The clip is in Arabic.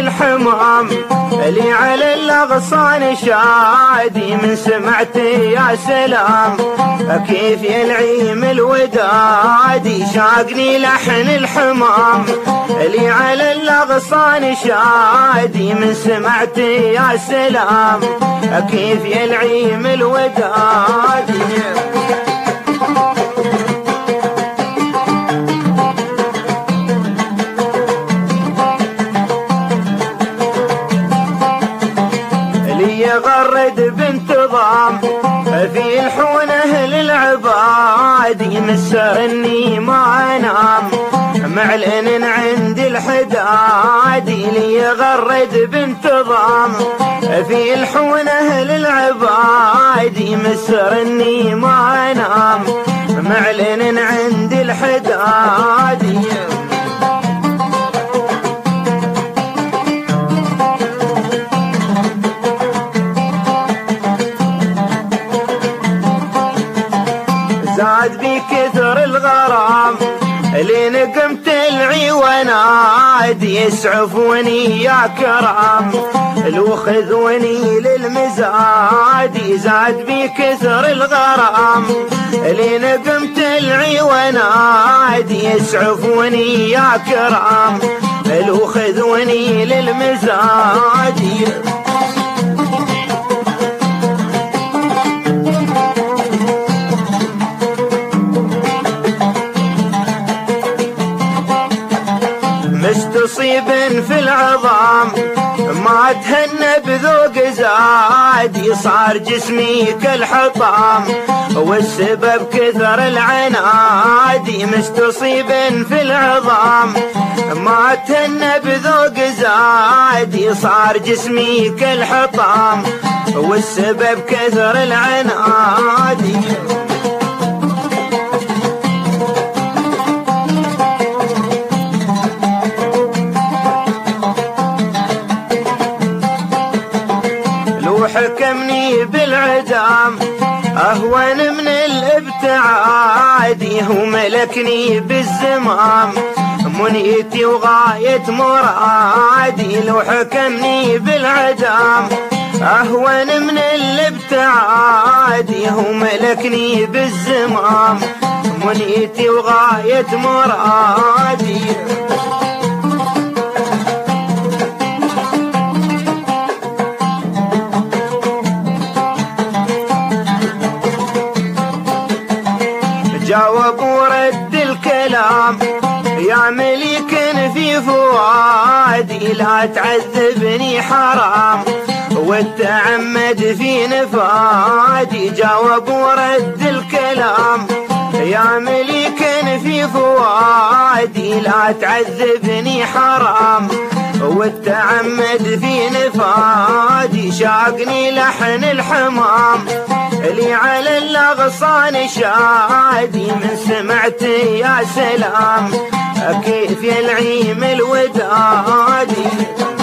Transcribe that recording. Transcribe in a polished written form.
الحمام اللي على الأغصان شادي من سمعتي يا سلام. كيف يلعيم الودادي شاقني لحن الحمام اللي على الأغصان شادي من سمعتي يا سلام. كيف يلعيم الودادي يغرد بانتظام في الحونه للعباد يمسرني ما انام معلن عند الحدادي. لي يغرد بانتظام في الحونه للعباد يمسرني ما انام معلن عند الحدادي. زاد بي كثر الغرام لين قمت العيونادي يسعفوني يا كرام لو خذوني للمزادي. زاد بي كثر الغرام لين قمت العيونادي يسعفوني يا كرام لو خذوني للمزادي. مستصيب في العظام ما تهنى بذوق زادي صار جسمي كالحطام والسبب كثر العنادي. مستصيب في العظام ما تهنى بذوق زادي صار جسمي كالحطام والسبب كثر العنادي. حكمني بالعدام أهون من الابتعاد وملكني بالزمام منيتي وغاية مرادي. لو حكمني بالعدام أهون من الابتعاد وملكني بالزمام منيتي وغاية مرادي. جاوب ورد الكلام يا مليك في فؤادي لا تعذبني حرام والتعمد في نفادي. جاوب ورد الكلام يا مليك في فؤادي لا تعذبني حرام والتعمد في نفادي. شاقني لحن الحمام اللي على الأغصان شادي من سمعتي يا سلام. كيف يلعيم الودادي